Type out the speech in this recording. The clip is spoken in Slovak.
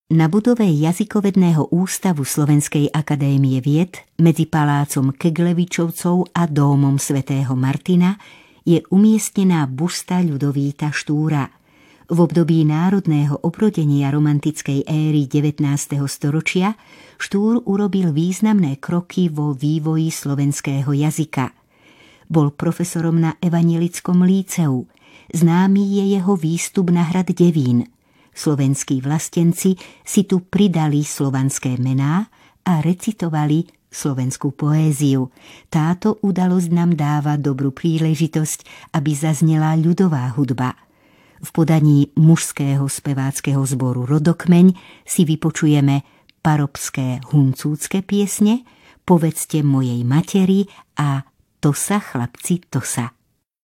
Na budove Jazykovedného ústavu Slovenskej akadémie vied medzi palácom Keglevičovcov a dómom svätého Martina je umiestnená busta Ľudovíta Štúra. V období národného obrodenia romantickej éry 19. storočia Štúr urobil významné kroky vo vývoji slovenského jazyka. Bol profesorom na Evanjelickom líceu. Známy je jeho výstup na hrad Devín. Slovenskí vlastenci si tu pridali slovanské mená a recitovali slovenskú poéziu. Táto udalosť nám dáva dobrú príležitosť, aby zaznela ľudová hudba. V podaní mužského speváckeho zboru Rodokmeň si vypočujeme parobské huncúcke piesne, Povedzte mojej materi a To sa, chlapci, to sa.